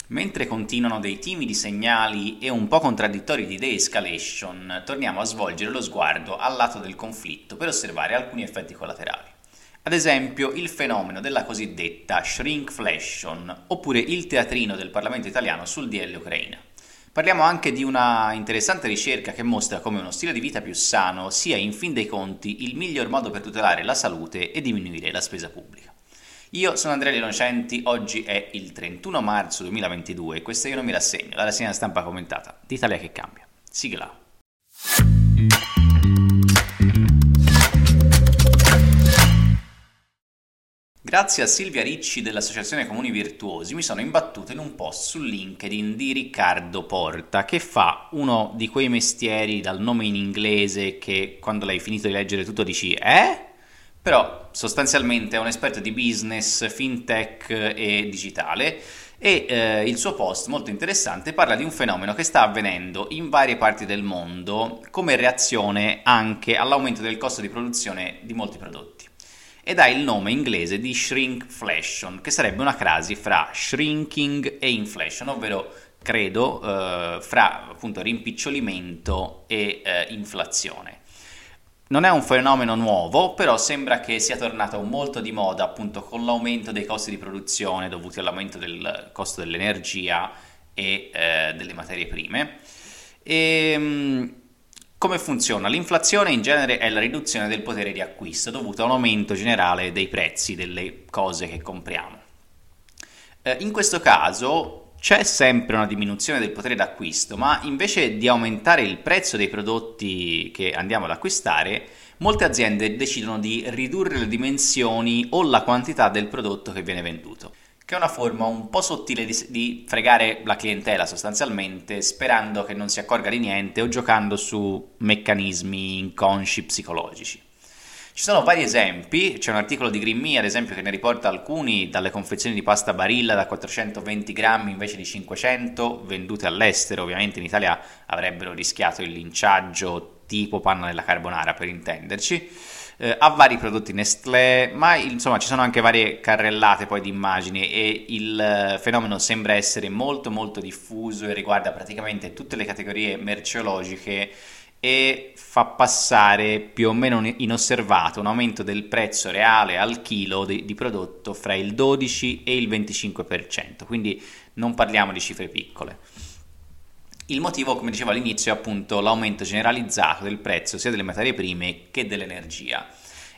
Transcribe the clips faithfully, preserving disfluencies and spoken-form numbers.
Mentre continuano dei timidi segnali e un po' contraddittori di de-escalation, torniamo a svolgere lo sguardo al lato del conflitto per osservare alcuni effetti collaterali. Ad esempio il fenomeno della cosiddetta shrinkflation, oppure il teatrino del Parlamento italiano sul D L Ucraina. Parliamo anche di una interessante ricerca che mostra come uno stile di vita più sano sia in fin dei conti il miglior modo per tutelare la salute e diminuire la spesa pubblica. Io sono Andrea Innocenti, oggi è il trentuno marzo duemilaventidue e questa Io non mi rassegno, la rassegna stampa commentata d'Italia che cambia. Sigla. Grazie a Silvia Ricci dell'Associazione Comuni Virtuosi mi sono imbattuto in un post su LinkedIn di Riccardo Porta, che fa uno di quei mestieri dal nome in inglese che quando l'hai finito di leggere tutto dici eh? Però sostanzialmente è un esperto di business, fintech e digitale e eh, il suo post molto interessante parla di un fenomeno che sta avvenendo in varie parti del mondo come reazione anche all'aumento del costo di produzione di molti prodotti. Ed ha il nome inglese di shrinkflation, che sarebbe una crasi fra shrinking e inflation, ovvero credo eh, fra appunto rimpicciolimento e eh, inflazione. Non è un fenomeno nuovo, però sembra che sia tornato molto di moda appunto con l'aumento dei costi di produzione dovuti all'aumento del costo dell'energia e eh, delle materie prime. E, come funziona? L'inflazione in genere è la riduzione del potere di acquisto dovuto a un aumento generale dei prezzi delle cose che compriamo. Eh, in questo caso c'è sempre una diminuzione del potere d'acquisto, ma invece di aumentare il prezzo dei prodotti che andiamo ad acquistare, molte aziende decidono di ridurre le dimensioni o la quantità del prodotto che viene venduto, che è una forma un po' sottile di, di fregare la clientela sostanzialmente, sperando che non si accorga di niente o giocando su meccanismi inconsci psicologici. Ci sono vari esempi, c'è un articolo di Green Me ad esempio che ne riporta alcuni, dalle confezioni di pasta Barilla da quattrocentoventi grammi invece di cinquecento, vendute all'estero, ovviamente in Italia avrebbero rischiato il linciaggio tipo panna della carbonara per intenderci, eh, a vari prodotti Nestlé, ma insomma ci sono anche varie carrellate poi di immagini e il fenomeno sembra essere molto molto diffuso e riguarda praticamente tutte le categorie merceologiche e fa passare più o meno inosservato un aumento del prezzo reale al chilo di, di prodotto fra il dodici e il venticinque per cento, quindi non parliamo di cifre piccole. Il motivo, come dicevo all'inizio, è appunto l'aumento generalizzato del prezzo sia delle materie prime che dell'energia.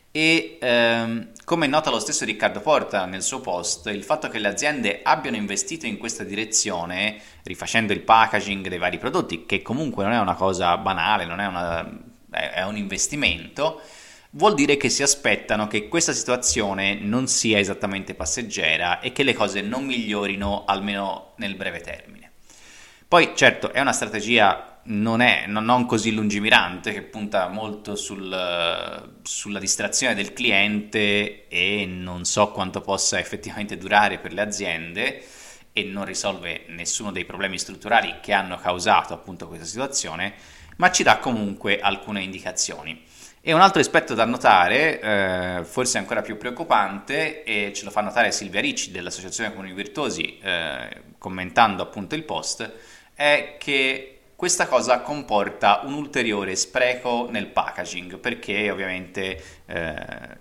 E ehm, come nota lo stesso Riccardo Porta nel suo post, il fatto che le aziende abbiano investito in questa direzione, rifacendo il packaging dei vari prodotti, che comunque non è una cosa banale, non è, una, è un investimento, vuol dire che si aspettano che questa situazione non sia esattamente passeggera e che le cose non migliorino almeno nel breve termine. Poi certo è una strategia non, è, non così lungimirante, che punta molto sul, sulla distrazione del cliente e non so quanto possa effettivamente durare per le aziende e non risolve nessuno dei problemi strutturali che hanno causato appunto questa situazione, ma ci dà comunque alcune indicazioni. E un altro aspetto da notare, eh, forse ancora più preoccupante, e ce lo fa notare Silvia Ricci dell'Associazione Comuni Virtuosi, eh, commentando appunto il post, è che questa cosa comporta un ulteriore spreco nel packaging, perché ovviamente eh,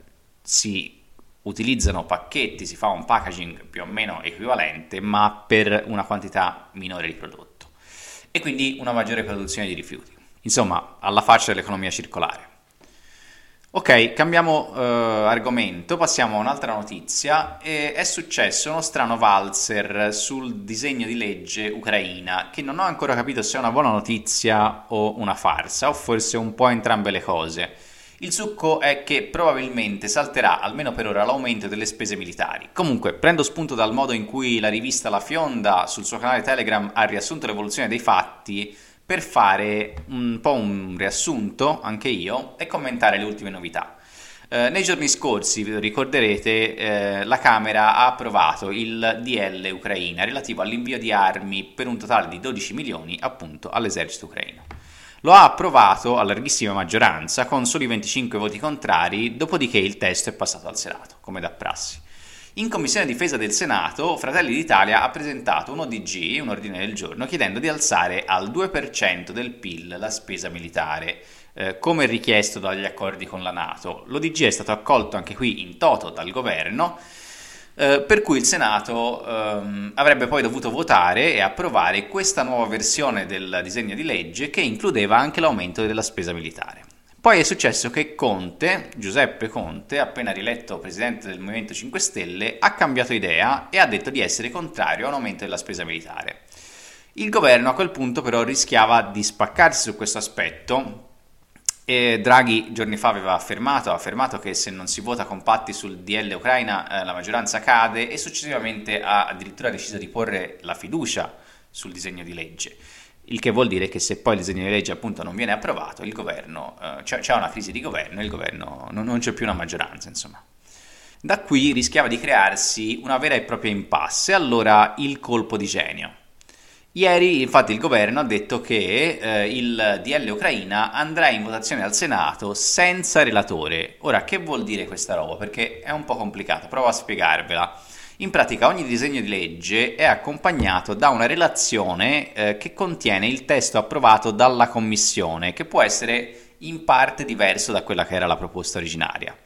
si utilizzano pacchetti, si fa un packaging più o meno equivalente, ma per una quantità minore di prodotto. E quindi una maggiore produzione di rifiuti. Insomma, alla faccia dell'economia circolare. Ok, cambiamo uh, argomento, passiamo a un'altra notizia. E è successo uno strano valzer sul disegno di legge ucraina che non ho ancora capito se è una buona notizia o una farsa, o forse un po' entrambe le cose. Il succo è che probabilmente salterà almeno per ora l'aumento delle spese militari. Comunque, prendo spunto dal modo in cui la rivista La Fionda sul suo canale Telegram ha riassunto l'evoluzione dei fatti per fare un po' un riassunto, anche io, e commentare le ultime novità. Eh, nei giorni scorsi, vi ricorderete, eh, la Camera ha approvato il D L Ucraina relativo all'invio di armi per un totale di dodici milioni appunto all'esercito ucraino. Lo ha approvato a larghissima maggioranza con soli venticinque voti contrari, dopodiché il testo è passato al Senato, come da prassi. In Commissione Difesa del Senato, Fratelli d'Italia ha presentato un O D G, un ordine del giorno, chiedendo di alzare al due per cento del P I L la spesa militare, eh, come richiesto dagli accordi con la NATO. L'O D G è stato accolto anche qui in toto dal governo, eh, per cui il Senato ehm, avrebbe poi dovuto votare e approvare questa nuova versione del disegno di legge che includeva anche l'aumento della spesa militare. Poi è successo che Conte, Giuseppe Conte, appena rieletto presidente del Movimento cinque Stelle, ha cambiato idea e ha detto di essere contrario a un aumento della spesa militare. Il governo a quel punto però rischiava di spaccarsi su questo aspetto e Draghi giorni fa aveva affermato, ha affermato che se non si vota compatti sul D L Ucraina eh, la maggioranza cade e successivamente ha addirittura deciso di porre la fiducia sul disegno di legge. Il che vuol dire che se poi il disegno di legge appunto non viene approvato, il governo, eh, c'è, c'è una crisi di governo e il governo non, non c'è più una maggioranza, insomma. Da qui rischiava di crearsi una vera e propria impasse, allora il colpo di genio. Ieri infatti il governo ha detto che eh, il D L Ucraina andrà in votazione al Senato senza relatore. Ora, che vuol dire questa roba? Perché è un po' complicato, provo a spiegarvela. In pratica ogni disegno di legge è accompagnato da una relazione eh, che contiene il testo approvato dalla Commissione, che può essere in parte diverso da quella che era la proposta originaria.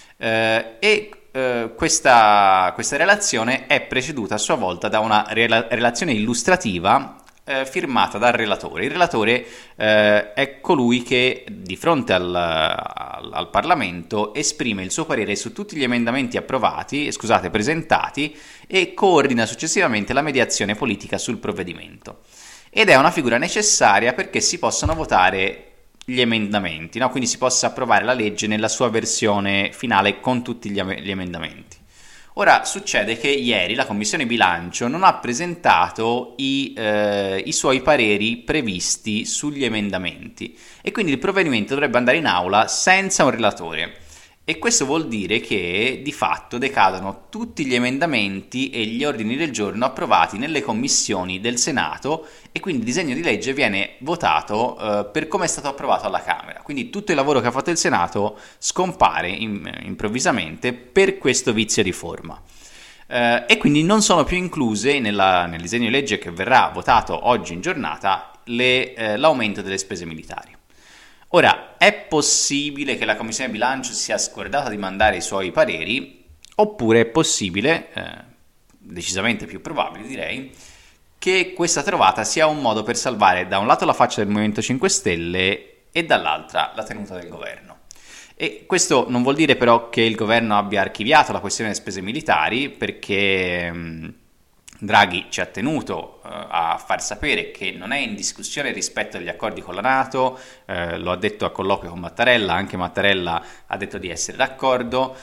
Eh, e eh, questa, questa relazione è preceduta a sua volta da una rela- relazione illustrativa Eh, firmata dal relatore. Il relatore eh, è colui che di fronte al, al, al Parlamento esprime il suo parere su tutti gli emendamenti approvati, scusate, presentati e coordina successivamente la mediazione politica sul provvedimento. Ed è una figura necessaria perché si possano votare gli emendamenti, no? Quindi si possa approvare la legge nella sua versione finale con tutti gli, gli emendamenti. Ora succede che ieri la Commissione Bilancio non ha presentato i, eh, i suoi pareri previsti sugli emendamenti e quindi il provvedimento dovrebbe andare in aula senza un relatore. E questo vuol dire che di fatto decadono tutti gli emendamenti e gli ordini del giorno approvati nelle commissioni del Senato e quindi il disegno di legge viene votato eh, per come è stato approvato alla Camera. Quindi tutto il lavoro che ha fatto il Senato scompare in, improvvisamente per questo vizio di forma. Eh, e quindi non sono più incluse nella, nel disegno di legge che verrà votato oggi in giornata le, eh, l'aumento delle spese militari. Ora, è possibile che la Commissione Bilancio sia scordata di mandare i suoi pareri, oppure è possibile, eh, decisamente più probabile direi, che questa trovata sia un modo per salvare da un lato la faccia del Movimento cinque Stelle e dall'altra la tenuta del governo. E questo non vuol dire però che il governo abbia archiviato la questione delle spese militari, perché mh, Draghi ci ha tenuto uh, a far sapere che non è in discussione rispetto agli accordi con la NATO, eh, lo ha detto a colloquio con Mattarella, anche Mattarella ha detto di essere d'accordo,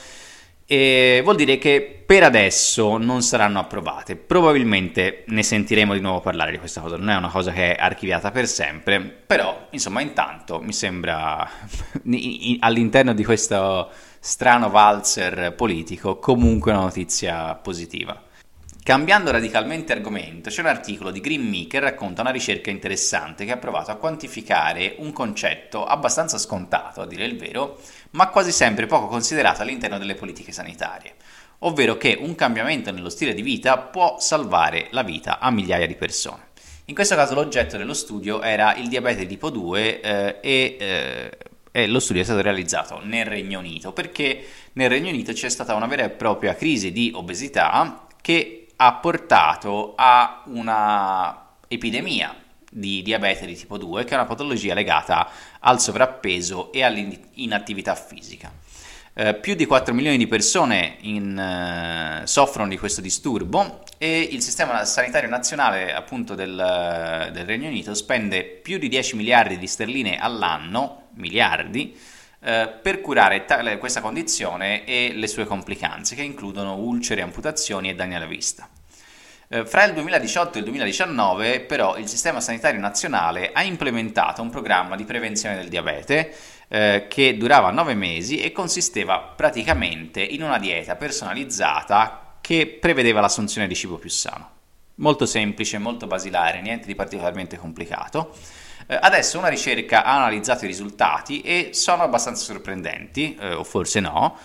e vuol dire che per adesso non saranno approvate. Probabilmente ne sentiremo di nuovo parlare di questa cosa, non è una cosa che è archiviata per sempre, però insomma intanto mi sembra all'interno di questo strano valzer politico comunque una notizia positiva. Cambiando radicalmente argomento, c'è un articolo di Green Me che racconta una ricerca interessante che ha provato a quantificare un concetto abbastanza scontato, a dire il vero, ma quasi sempre poco considerato all'interno delle politiche sanitarie, ovvero che un cambiamento nello stile di vita può salvare la vita a migliaia di persone. In questo caso l'oggetto dello studio era il diabete tipo due eh, e... Eh, E lo studio è stato realizzato nel Regno Unito, perché nel Regno Unito c'è stata una vera e propria crisi di obesità che ha portato a una epidemia di diabete di tipo due, che è una patologia legata al sovrappeso e all'inattività fisica. Eh, più di quattro milioni di persone in, eh, soffrono di questo disturbo e il sistema sanitario nazionale appunto del, del Regno Unito spende più di dieci miliardi di sterline all'anno, miliardi, eh, per curare tale, questa condizione e le sue complicanze, che includono ulcere, amputazioni e danni alla vista. Eh, fra il duemiladiciotto e il duemiladiciannove però il sistema sanitario nazionale ha implementato un programma di prevenzione del diabete eh, che durava nove mesi e consisteva praticamente in una dieta personalizzata che prevedeva l'assunzione di cibo più sano. Molto semplice, molto basilare, niente di particolarmente complicato. Eh, adesso una ricerca ha analizzato i risultati e sono abbastanza sorprendenti, eh, o forse no,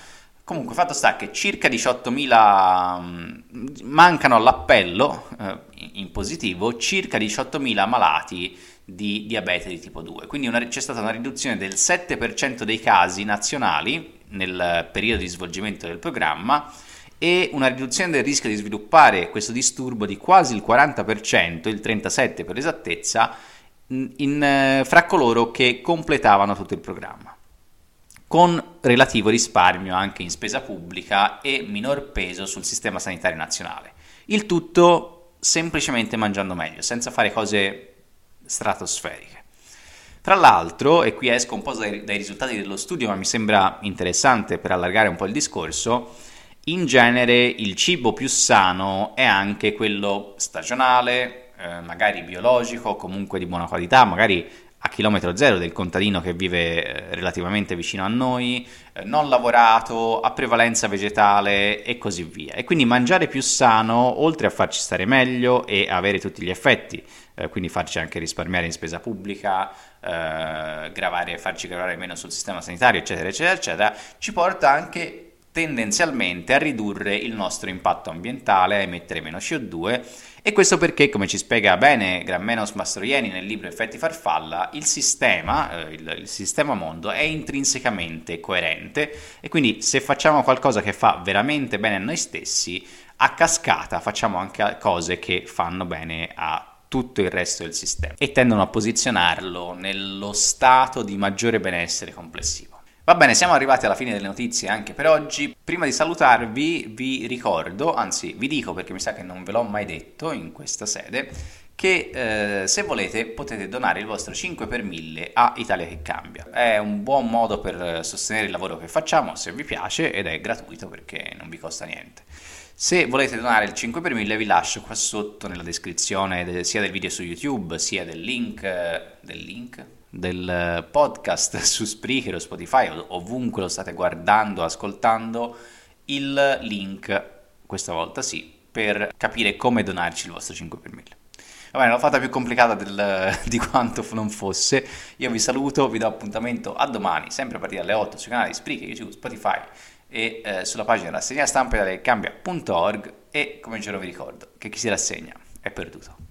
Comunque, fatto sta che circa diciottomila mh, mancano all'appello eh, in positivo, circa diciottomila malati di diabete di tipo due. Quindi una- c'è stata una riduzione del sette per cento dei casi nazionali nel periodo di svolgimento del programma e una riduzione del rischio di sviluppare questo disturbo di quasi il quaranta per cento, il trentasette per cento per esattezza, in, in, eh, fra coloro che completavano tutto il programma, con relativo risparmio anche in spesa pubblica e minor peso sul sistema sanitario nazionale. Il tutto semplicemente mangiando meglio, senza fare cose stratosferiche. Tra l'altro, e qui esco un po' dai, dai risultati dello studio, ma mi sembra interessante per allargare un po' il discorso, in genere il cibo più sano è anche quello stagionale, eh, magari biologico, comunque di buona qualità, magari a chilometro zero del contadino che vive eh, relativamente vicino a noi, eh, non lavorato, a prevalenza vegetale e così via. E quindi mangiare più sano, oltre a farci stare meglio e avere tutti gli effetti, eh, quindi farci anche risparmiare in spesa pubblica, eh, gravare, farci gravare meno sul sistema sanitario, eccetera, eccetera, eccetera, ci porta anche tendenzialmente a ridurre il nostro impatto ambientale, a emettere meno C O due, e questo perché, come ci spiega bene Gramenos Mastroianni nel libro Effetti Farfalla, il sistema, eh, il, il sistema mondo è intrinsecamente coerente e quindi se facciamo qualcosa che fa veramente bene a noi stessi, a cascata facciamo anche cose che fanno bene a tutto il resto del sistema e tendono a posizionarlo nello stato di maggiore benessere complessivo. Va bene, siamo arrivati alla fine delle notizie anche per oggi. Prima di salutarvi vi ricordo, anzi vi dico perché mi sa che non ve l'ho mai detto in questa sede, che eh, se volete potete donare il vostro cinque per mille a Italia che cambia. È un buon modo per sostenere il lavoro che facciamo, se vi piace, ed è gratuito perché non vi costa niente. Se volete donare il cinque per mille vi lascio qua sotto nella descrizione de- sia del video su YouTube sia del link, del link? del podcast su Spreaker o Spotify o ovunque lo state guardando, ascoltando, il link, questa volta sì, per capire come donarci il vostro cinque per mille. Va bene, l'ho fatta più complicata del, di quanto non fosse. Io vi saluto, vi do appuntamento a domani, sempre a partire dalle otto sui canali Spreaker, YouTube, Spotify e eh, sulla pagina rassegna stampa italiacambia punto org, e come giuro vi ricordo che chi si rassegna è perduto.